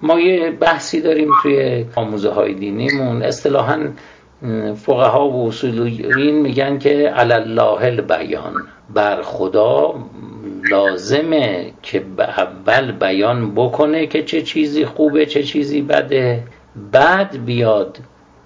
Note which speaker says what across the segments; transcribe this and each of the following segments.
Speaker 1: ما یه بحثی داریم توی آموزه های دینیمون، اصطلاحاً فقها و اصولیین میگن که علی الله البیان، بر خدا لازمه که به اول بیان بکنه که چه چیزی خوبه چه چیزی بده، بعد بیاد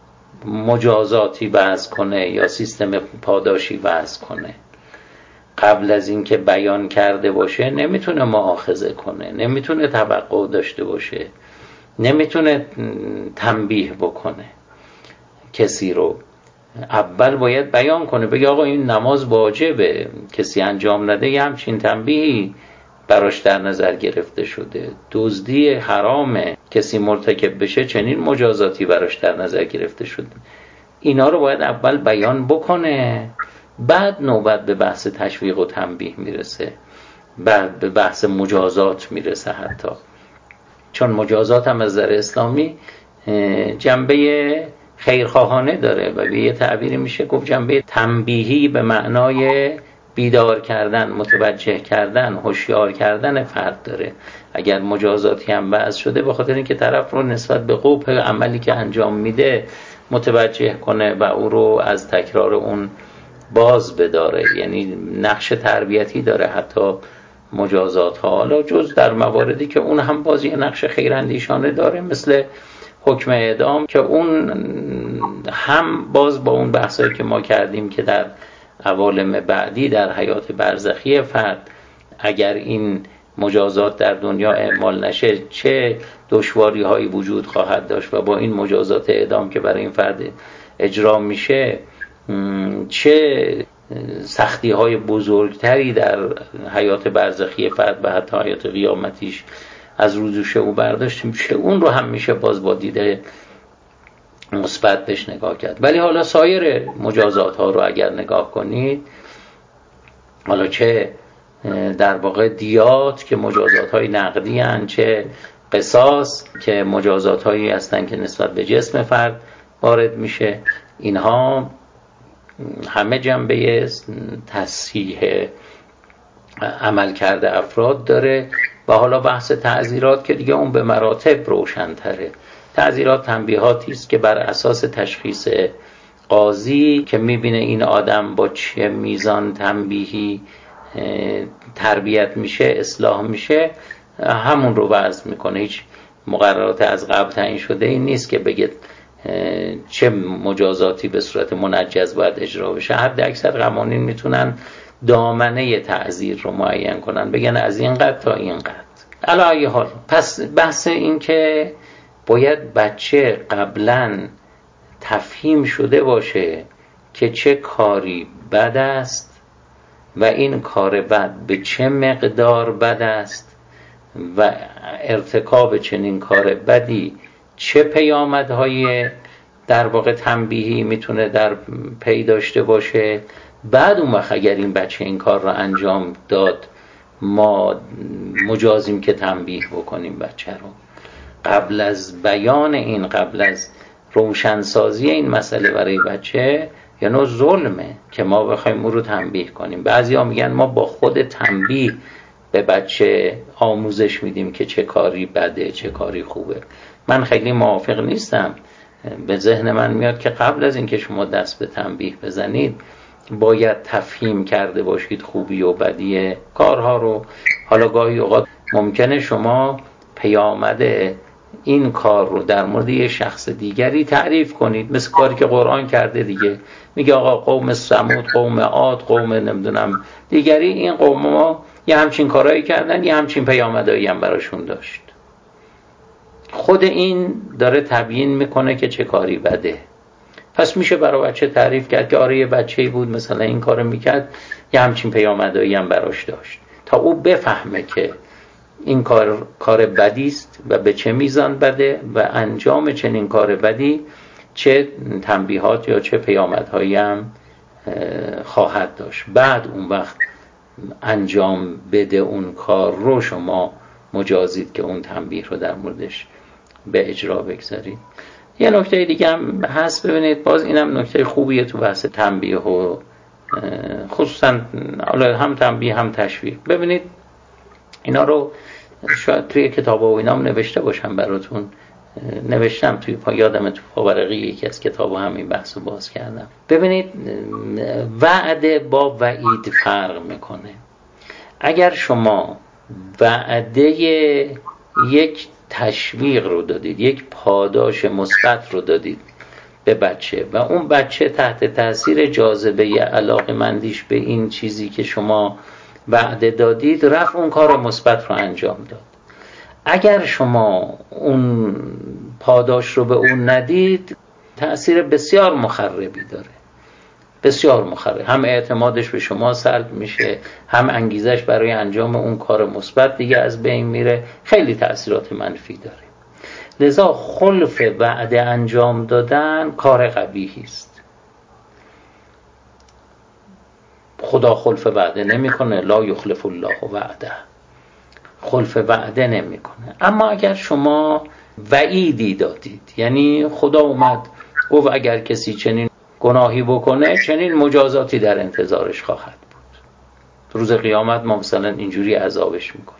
Speaker 1: مجازاتی وضع کنه یا سیستم پاداشی وضع کنه. قبل از این که بیان کرده باشه نمیتونه مؤاخذه کنه، نمیتونه توقع داشته باشه، نمیتونه تنبیه بکنه کسی رو. اول باید بیان کنه، بگه آقا این نماز واجبه، کسی انجام نده یه همچین تنبیهی براش در نظر گرفته شده. دزدی حرامه، کسی مرتکب بشه چنین مجازاتی براش در نظر گرفته شده. اینا رو باید اول بیان بکنه، بعد نوبت به بحث تشویق و تنبیه میرسه، بعد به بحث مجازات میرسه حتی. چون مجازات هم از نظر اسلامی جنبه خیرخواهانه داره و به یه تعبیری میشه گفت جنبه تنبیهی به معنای بیدار کردن، متوجه کردن، هوشیار کردن فرد داره. اگر مجازاتی هم وضع شده به خاطر اینکه طرف رو نسبت به قبح عملی که انجام میده متوجه کنه و او رو از تکرار اون باز بداره، یعنی نقش تربیتی داره حتی مجازات ها، حالا جز در مواردی که اون هم باز یه نقش خیراندیشانه داره مثل حکم اعدام، که اون هم باز با اون بحثایی که ما کردیم که در عوالم بعدی در حیات برزخی فرد اگر این مجازات در دنیا اعمال نشه چه دشواری هایی وجود خواهد داشت و با این مجازات اعدام که برای این فرد اجرا میشه چه سختی های بزرگتری در حیات برزخی فرد و حتی حیات قیامتیش از روزوشه او برداشت میشه. اون رو هم میشه باز با دیده مثبت بهش نگاه کرد. ولی حالا سایر مجازات ها رو اگر نگاه کنید، حالا چه در واقع دیات که مجازات های نقدی هستند، چه قصاص که مجازات هایی هستند که نسبت به جسم فرد وارد میشه، اینها همه جنبه تصحیح عمل کرده افراد داره. و حالا بحث تعزیرات که دیگه اون به مراتب روشن‌تره. تعزیرات تنبیهاتی است که بر اساس تشخیص قاضی که میبینه این آدم با چه میزان تنبیهی تربیت میشه، اصلاح میشه، همون رو وضع میکنه. هیچ مقررات از قبل تعیین شده این نیست که بگه چه مجازاتی به صورت منجز باید اجرا بشه. حد اکثر قوانین میتونن دامنه تعزیر رو معین کنن، بگن از این قد تا این قد. علی ای حال، پس بحث این که باید بچه قبلا تفهیم شده باشه که چه کاری بد است و این کار بد به چه مقدار بد است و ارتکاب چنین کار بدی چه پیامدهای در واقع تنبیهی میتونه در پی داشته باشه. بعد اون وقت اگر این بچه این کار رو انجام داد ما مجازیم که تنبیه بکنیم بچه رو. قبل از بیان این، قبل از روشنسازی این مسئله برای بچه یه نوع ظلمه که ما بخوایم او رو تنبیه کنیم. بعضیا میگن ما با خود تنبیه به بچه آموزش میدیم که چه کاری بده چه کاری خوبه. من خیلی موافق نیستم. به ذهن من میاد که قبل از اینکه شما دست به تنبیه بزنید باید تفهیم کرده باشید خوبی و بدی کارها رو. حالا گاهی اوقات ممکنه شما پیامد این کار رو در مورد یه شخص دیگری تعریف کنید، مثل کاری که قرآن کرده دیگه. میگه آقا قوم ثمود، قوم عاد، قوم نمیدونم دیگری، این قوم ما یه همچین کارهایی کردن، یه همچین پیامدهایی هم براشون داشت. خود این داره تبیین میکنه که چه کاری بده. پس میشه برای بچه تعریف کرد که آره یه بچه‌ای بود مثلا این کارو میکرد، یه همچین پیامدهایی هم براش داشت، تا او بفهمه که این کار بدی است و به چه میزان بده و انجام چنین کار بدی چه تنبیهات یا چه پیامدهایی هم خواهد داشت. بعد اون وقت انجام بده اون کار رو شما مجازید که اون تنبیه رو در موردش به اجرا بگذارید. یه نکته دیگه هم هست، ببینید باز اینم نکته خوبیه تو بحث تنبیه و خصوصا هم تنبیه هم تشویق. ببینید اینا رو شاید توی کتاب و اینام نوشته باشم براتون، نوشتم توی یادم تو پاورقی یکی از کتاب همین بحث رو باز کردم. ببینید وعده با وعید فرق میکنه. اگر شما وعده یک تشویق رو دادید، یک پاداش مثبت رو دادید به بچه و اون بچه تحت تاثیر جاذبه علاقه‌مندیش به این چیزی که شما وعده دادید رفت اون کار مثبت رو انجام داد. اگر شما اون پاداش رو به اون ندید تأثیر بسیار مخربی داره، بسیار مخرب. هم اعتمادش به شما سلب میشه، هم انگیزش برای انجام اون کار مثبت دیگه از بین میره، خیلی تأثیرات منفی داره. لذا خلف وعده انجام دادن کار قبیحی است. خدا خلف وعده نمیکنه، لا یخلف الله وعده، خلف وعده نمیکنه. اما اگر شما وعیدی دادید، یعنی خدا اومد گفت اگر کسی چنین گناهی بکنه چنین مجازاتی در انتظارش خواهد بود، روز قیامت ما مثلا اینجوری عذابش میکنیم.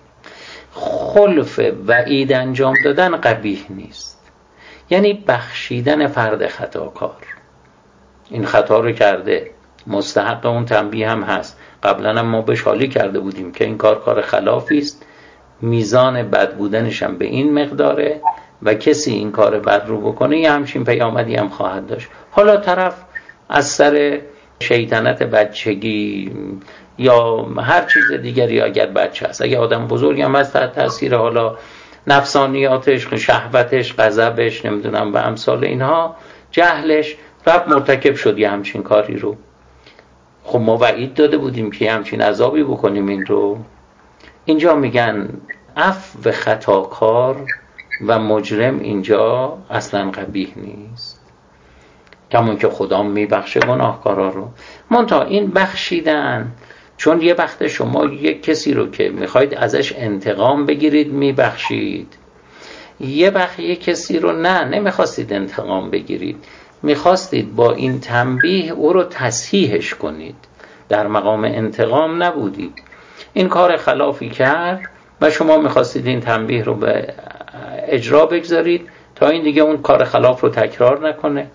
Speaker 1: خلف وعید انجام دادن قبیح نیست، یعنی بخشیدن فرد خطاکار. این خطا رو کرده، مستحق اون تنبیه هم هست. قبلا هم ما بهش حالی کرده بودیم که این کار خلافی است، میزان بد بودنش هم به این مقداره و کسی این کار بد رو بکنه یه همچین پیامدی هم خواهد داشت. حالا طرف از سر شیطنت بچگی یا هر چیز دیگری اگر بچه هست، اگر آدم بزرگی هم هست تحت تاثیر حالا نفسانیاتش، شهوتش، غضبش، نمیدونم و امثال اینها، جهلش، رفت مرتکب شد یه همچین کاری رو. خب ما وعید داده بودیم که همچین عذابی بکنیم این رو. اینجا میگن عفو خطاکار و مجرم اینجا اصلا قبیح نیست، کمون که خدا میبخشه گناهکارا رو. منتها این بخشیدن، چون یه وقت شما یک کسی رو که میخواید ازش انتقام بگیرید میبخشید، یه وقت یک کسی رو نمیخواستید انتقام بگیرید، میخواستید با این تنبیه او رو تصحیحش کنید، در مقام انتقام نبودید. این کار خلافی کرد و شما میخواستید این تنبیه رو به اجرا بگذارید تا این دیگه اون کار خلاف رو تکرار نکنه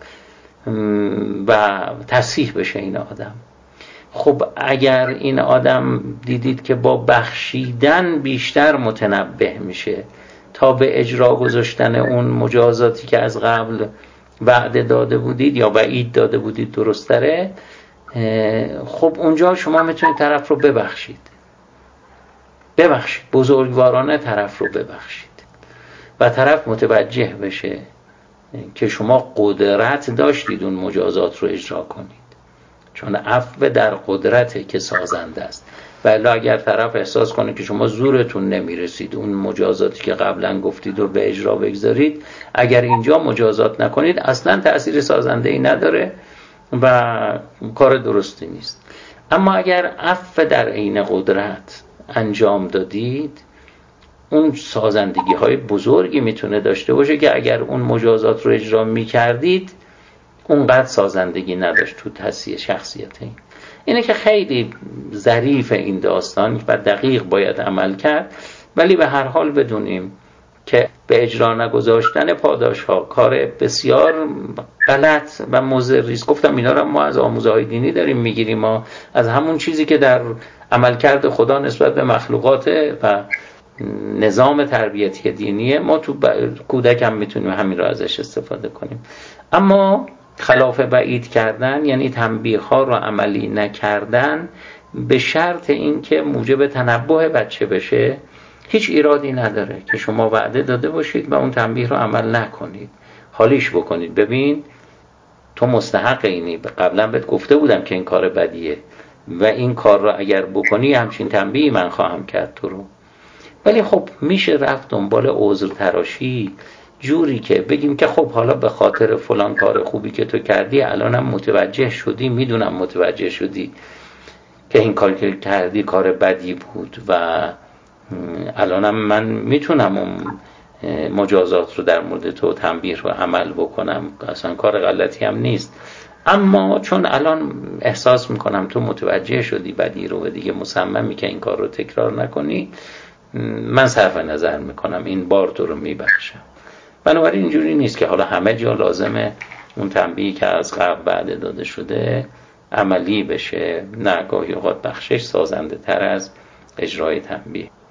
Speaker 1: و تصحیح بشه این آدم. خب اگر این آدم دیدید که با بخشیدن بیشتر متنبه میشه تا به اجرا گذاشتن اون مجازاتی که از قبل وعده داده بودید یا وعید داده بودید درستره، خب اونجا شما میتونید طرف رو ببخشید، بزرگوارانه طرف رو ببخشید و طرف متوجه بشه که شما قدرت داشتید اون مجازات رو اجرا کنید، چون عفو در قدرته که سازنده است. ولی اگر طرف احساس کنه که شما زورتون نمیرسید اون مجازاتی که قبلا گفتید رو به اجرا بگذارید، اگر اینجا مجازات نکنید اصلا تأثیر سازنده‌ای نداره و کار درستی نیست. اما اگر عفو در عین قدرت انجام دادید، اون سازندگی های بزرگی میتونه داشته باشه که اگر اون مجازات رو اجرا میکردید اونقدر سازندگی نداشت تو تصحیح شخصیت. اینه که خیلی ظریف این داستان و دقیق باید عمل کرد، ولی به هر حال بدونیم که به اجرا نگذاشتن پاداش ها کار بسیار غلط و مضری است. گفتم اینا رو ما از آموزه های دینی داریم میگیریم، ما از همون چیزی که در عملکرد خدا نسبت به مخلوقات و نظام تربیتی دینیه، ما تو کودک هم میتونیم همین رو ازش استفاده کنیم. اما خلاف وعید کردن یعنی تنبیه ها رو عملی نکردن به شرط این که موجب تنبه بچه بشه، هیچ ایرادی نداره که شما وعده داده باشید و اون تنبیه رو عمل نکنید، حالیش بکنید ببین تو مستحق اینی، قبلا بهت گفته بودم که این کار بدیه و این کار رو اگر بکنی همچین تنبیهی من خواهم کرد تو رو. ولی خب میشه رفت دنبال عذر تراشی جوری که بگیم که خب حالا به خاطر فلان کار خوبی که تو کردی الانم متوجه شدی، میدونم متوجه شدی که این کار که کردی کار بدی بود و الانم من میتونم اون مجازات رو در مورد تو تنبیه رو عمل بکنم، اصلا کار غلطی هم نیست. اما چون الان احساس میکنم تو متوجه شدی بدی رو و دیگه مصممی که این کار رو تکرار نکنی، من صرف نظر میکنم، این بار تو رو میبخشم. بنابراین اینجوری نیست که حالا همه جا لازمه اون تنبیهی که از قبل وعده داده شده عملی بشه. نه، گاهی اوقات بخشش سازنده تر از اجرای تنبیه.